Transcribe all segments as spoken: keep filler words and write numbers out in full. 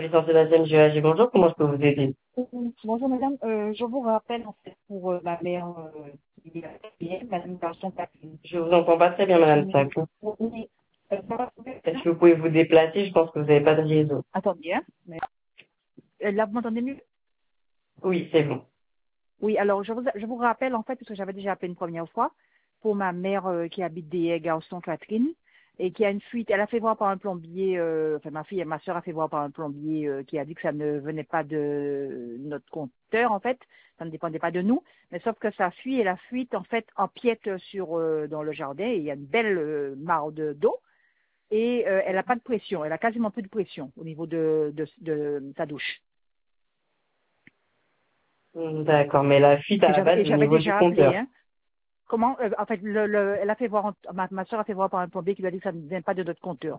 Service en Sébastien G. Bonjour, comment je peux vous aider? Bonjour madame, Euh, je vous rappelle en fait pour euh, ma mère euh, qui est hier, madame Garçon Catherine. Je vous entends pas très bien, Madame Mais, Sacco. mais, euh, ça va vous Est-ce bien. que vous pouvez vous déplacer? Je pense que vous n'avez pas de réseau. Attendez, hein. Mais, euh, là vous m'entendez mieux? Oui, c'est bon. Oui, alors je vous, je vous rappelle en fait, parce que j'avais déjà appelé une première fois, pour ma mère euh, qui habite des Garçon Catherine et qui a une fuite. Elle a fait voir par un plombier, euh, enfin ma fille et ma soeur a fait voir par un plombier euh, qui a dit que ça ne venait pas de notre compteur en fait, ça ne dépendait pas de nous, mais sauf que ça fuit et la fuite en fait empiète sur euh, dans le jardin et il y a une belle euh, mare de d'eau et euh, elle n'a pas de pression, elle a quasiment plus de pression au niveau de, de, de sa douche. Hmm, d'accord, mais la fuite Et à la j'avais base et au j'avais niveau du déjà appelé, compteur. hein. Comment euh, En fait, le, le, elle a fait voir, ma, ma soeur a fait voir par un plombier qui lui a dit que ça ne vient pas de notre compteur.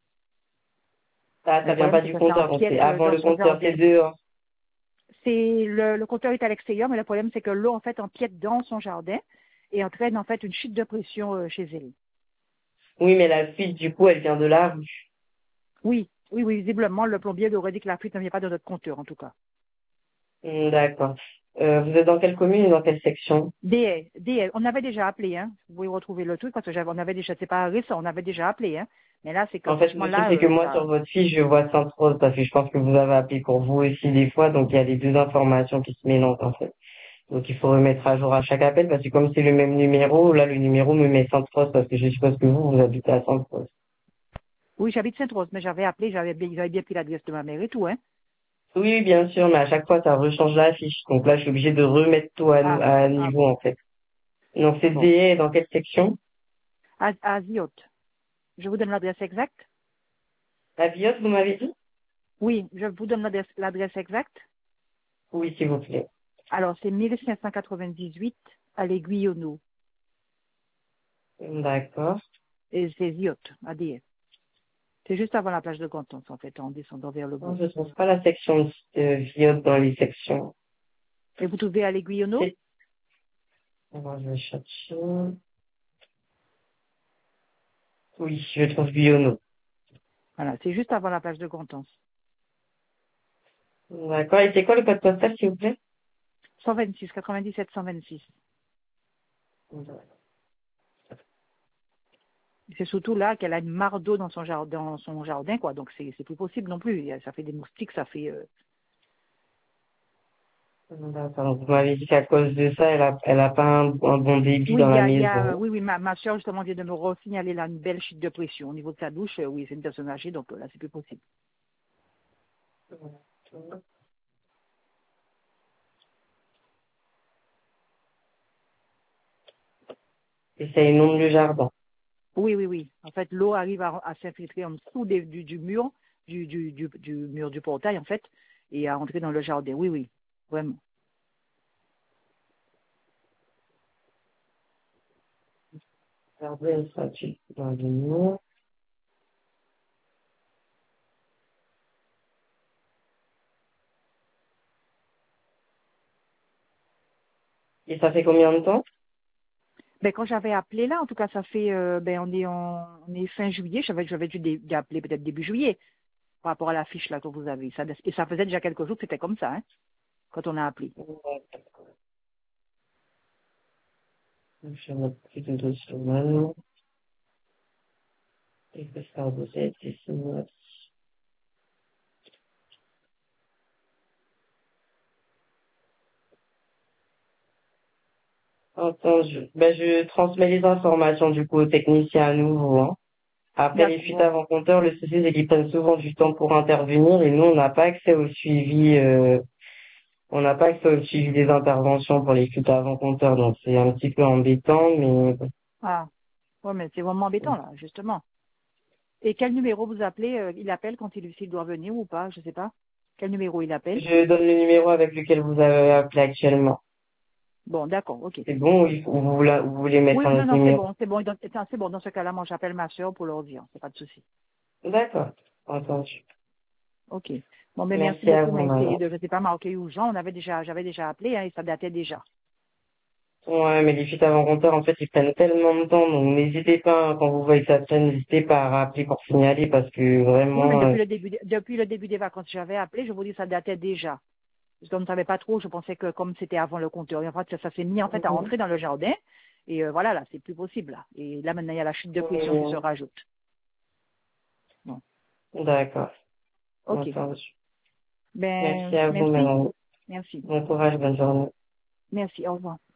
Ça, Mais ça le vient problème, pas c'est du que ça compteur, donc c'est empiète euh, avant dans le son compteur, jardin. c'est dehors. C'est le, le compteur est à l'extérieur, mais le problème, c'est que l'eau, en fait, empiète dans son jardin et entraîne, en fait, une chute de pression euh, chez elle. Oui, mais la fuite, du coup, elle vient de la rue. Oui, oui, oui, visiblement, le plombier lui aurait dit que la fuite ne vient pas de notre compteur, en tout cas. Hmm, d'accord. Euh, vous êtes dans quelle commune et dans quelle section? D L, D L, on avait déjà appelé, hein. Vous pouvez retrouver le truc parce que j'avais, on avait déjà, c'est pas récent, on avait déjà appelé, hein. Mais là, c'est que En fait, franchement, le truc, là, c'est que euh, moi, ça, sur votre fiche, je vois Sainte-Rose, parce que je pense que vous avez appelé pour vous aussi des fois, donc il y a les deux informations qui se mélangent, en fait. Donc il faut remettre à jour à chaque appel parce que comme c'est le même numéro, là le numéro me met Sainte-Rose parce que je suppose que vous, vous habitez à Sainte-Rose. oui, j'habite Sainte-Rose, mais j'avais appelé, j'avais bien, j'avais bien pris l'adresse de ma mère et tout, hein. Oui, oui, bien sûr, mais à chaque fois ça rechange la fiche. Donc là je suis obligée de remettre tout à, nou- Ah, à ah niveau bon, en fait. Donc c'est bon. D A dans quelle section? À, à Ziot. Je vous donne l'adresse exacte? La Viotte, vous m'avez dit? Oui, je vous donne l'adresse l'adresse exacte. Oui, s'il vous plaît. Alors, c'est mille cinq cent quatre-vingt-dix-huit à l'Aiguillonneau. D'accord. Et c'est Ziot, à D F. C'est juste avant la plage de Constance, en fait, en descendant vers le Non, bourg. je trouve pas la section de Viotte dans les sections. Et vous trouvez à l'Aiguillonneau? C'est... Alors je vais chercher. Oui, je trouve Biono. Voilà, c'est juste avant la plage de Constance. D'accord. Et c'est quoi le code postal, s'il vous plaît? cent vingt-six, quatre-vingt-dix-sept, cent vingt-six. C'est surtout là qu'elle a une mare d'eau dans son jardin, dans son jardin, quoi. Donc, c'est c'est plus possible non plus. Ça fait des moustiques, ça fait... euh, D'accord. Donc, vous m'avez dit qu'à cause de ça, elle a, elle a pas un, un bon débit Oui, dans il y la a, il y a, maison. oui, oui, ma, ma soeur justement vient de me re-signaler là une belle chute de pression au niveau de sa douche. Euh, Oui, c'est une personne âgée, donc euh, là, c'est plus possible. Et ça inonde le jardin. Oui, oui, oui. En fait, l'eau arrive à, à s'infiltrer en dessous des- du, du mur, du, du, du, du mur du portail, en fait, et à entrer dans le jardin. Oui, oui, vraiment. Jardin, ça, tu, dans le mur. Et ça fait combien de temps? Ben, quand j'avais appelé là, en tout cas, ça fait, euh, ben, on est en, on est fin juillet. J'avais, j'avais dû dé- d'appeler peut-être début juillet par rapport à la fiche là que vous avez. Ça, et ça faisait déjà quelques jours que c'était comme ça, hein, quand on a appelé. Ouais. Je vais mettre plus de deux semaines. Et que ça vous aide, c'est six mois. Entendu. Ben, je transmets les informations, du coup, aux techniciens à nouveau, hein. Après les D'accord. fuites Bon. avant compteur, le souci, c'est qu'ils prennent souvent du temps pour intervenir et nous, on n'a pas accès au suivi, euh, on n'a pas accès au suivi des interventions pour les fuites avant compteur, donc c'est un petit peu embêtant, mais Ah, ouais, mais c'est vraiment embêtant là, justement. Et quel numéro vous appelez euh, Il appelle quand il, s'il doit venir ou pas, je sais pas. Quel numéro il appelle? je donne le numéro avec lequel vous avez appelé actuellement. Bon, d'accord, ok. C'est bon ou il faut- ou vous, voulez- vous voulez mettre Oui, un non, autre non, c'est numéro? bon, c'est bon. Donc, attends, c'est bon. Dans ce cas-là, moi, j'appelle ma soeur pour leur dire. C'est pas de souci. D'accord, entendu. Ok. Bon, mais merci Merci à beaucoup. vous, Mais madame. c'est, je sais pas, marqué urgent. On avait déjà, j'avais déjà appelé, hein, et ça datait déjà. Ouais, mais les fuites avant-compteurs, en fait, ils prennent tellement de temps, donc n'hésitez pas, hein, quand vous voyez que ça traîne, n'hésitez pas à rappeler pour signaler, parce que Oui, mais vraiment, euh, depuis le début, de- depuis le début des vacances, j'avais appelé, je vous dis, ça datait déjà. Parce qu'on ne savait pas trop, je pensais que comme c'était avant le compteur, et en fait, ça, ça s'est mis en fait à Mhm. rentrer dans le jardin. Et euh, voilà, là, c'est plus possible, là. Et là, maintenant, il y a la chute de pression qui se Mhm. rajoute. Bon. D'accord. OK. Entendu. Merci Ben, à vous, merci. madame. Merci. Bon courage, bonne journée. Merci. Au revoir.